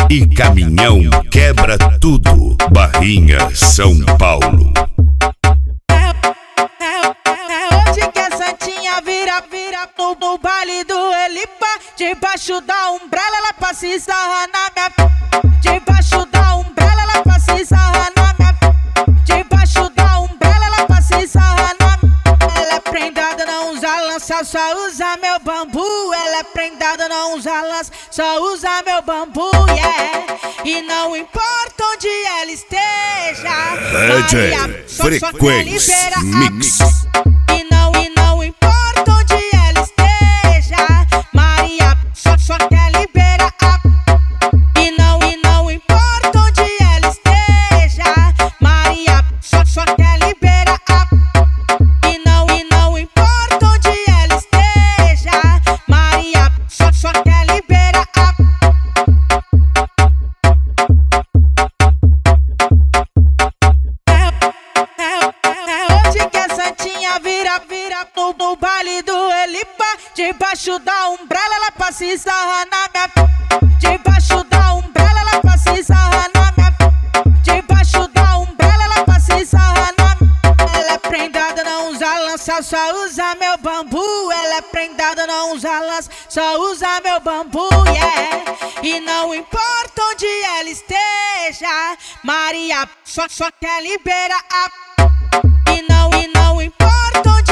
e caminhão quebra tudo. Barrinha, São Paulo. Hoje que a Santinha vira no baile do Elipa. Debaixo da umbrella ela passa e sarra na minha. Debaixo da umbrella ela passa e sarra na minha. Debaixo da umbrella ela passa e sarra na minha. Ela é prendada, não usa lança, só usa meu bambu. Ela é prendada, não usa lança, só usa meu bambu, yeah. E não importa onde ela esteja, Maria, Frequência Mix. E não importa onde ela esteja, Maria só quer liberar. E não importa onde ela esteja, Maria só quer liberar. E não importa onde ela esteja, Maria só quer liberar. Hoje que a Santinha vira no baile do Elipa. Debaixo da umbrella ela passa e sarra na minha. Debaixo da umbrella ela passa e sarra na minha. Debaixo da umbrella ela passa e sarra na minha. Ela é prendada, não usa lança, só usa meu bambu. Ela é prendada, não usa lança, só usa meu bambu, yeah. E não importa onde ela esteja, Maria só quer liberar. E não importa onde